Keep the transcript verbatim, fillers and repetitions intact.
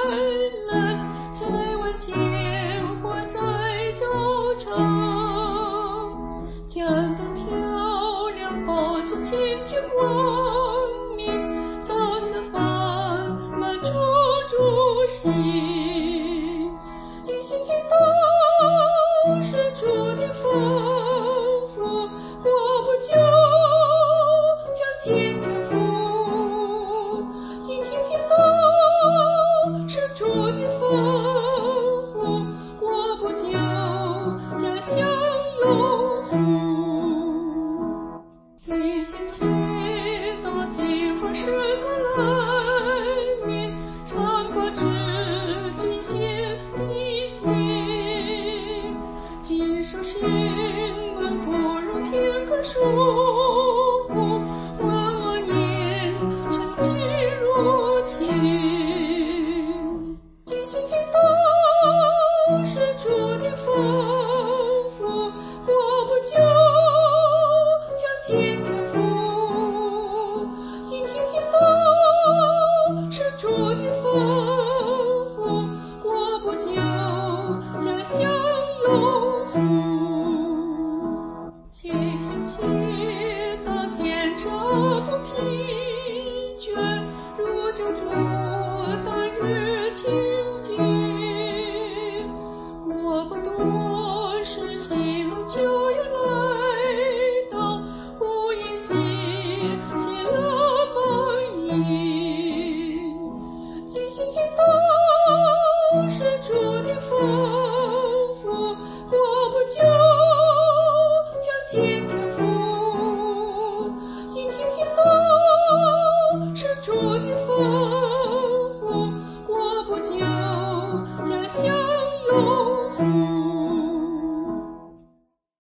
来，再闻剑花在洲场。江灯挑亮，报出千军王名，造四方，满处诸行。金星天斗是注定丰富，过不久将见天福。金星天斗是注定丰富，过不久将享有福。最先切到金风是他来年，传播至金线的线。今生新闻不容偏割疏忽，万万年成绩如情。金星天斗是注定丰富，过不久将见天福。金星天斗是注定丰富。